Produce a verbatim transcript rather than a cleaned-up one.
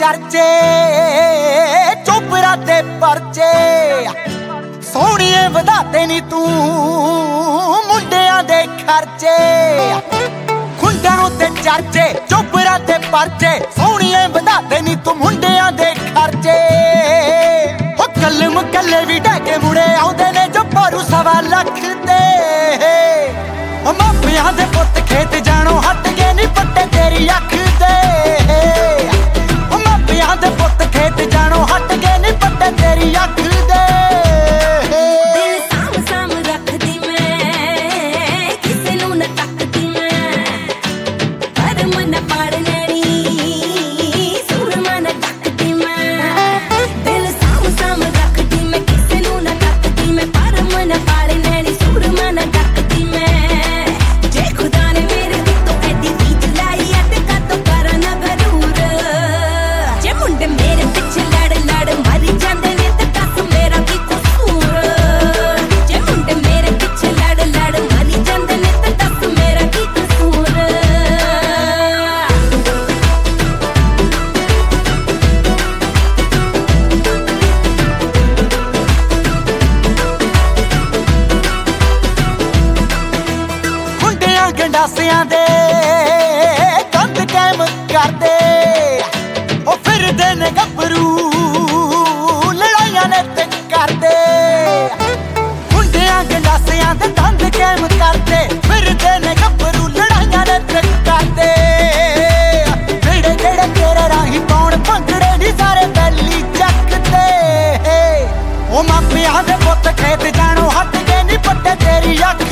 चर्चे चोपड़ा ते परचे सोहणीए वधाते नी तू मुंडियां दे खर्चे खुंडां ते चर्चे चोपड़ा ते परचे सोहणीए वधाते नी तू मुंडियां दे खर्चे ओ कल्ले मुकल्ले भी डैके मुड़े आउंदे ने जो भरू सवा लख दे ओ मापियां दे पुत्त खेत जाणो हट गए नी पट्टे तेरी अख दे ओ मापियां दे पुत्त खेत जाणो हट गए नी पट्टे तेरी अख दे दिल साम साम रखदी मैं किसे नूं न तकदी मैं पर मन पाड़ लैणी सूरमा न तकदी मैं दिल साम साम रखदी मैं किसे नूं न तकदी मैं पर मन पाड़ लैणी सूरमा न तकदी मैं जे खुदा ने मेरे उत्तों ऐडी रीझ लाई ऐ ते कातों करा ना गरूर जे मुंडे मेरे पिछे लड़ लड़ मरी जांदे ने ते दस मेरा की कसूर जे मुंडे मेरे पिछे लड़ लड़ मरी जांदे ने ते दस मेरा की कसूर मुंडियां गंडासियां दे कंध कैम करदे ओ फिरदे ने गभरू लड़ाइयां ने ते करदे मुंडियां गंडासियां दे कंध कैम करदे फिरदे ने गभरू लड़ाइयां ने ते करदे जेड़े जेड़े तेरे राही पाउण भंगड़े नी सारे बैली चकदे ओ मापियां दे पुत्त खेत जाणो हट गए नी पट्टे तेरी अख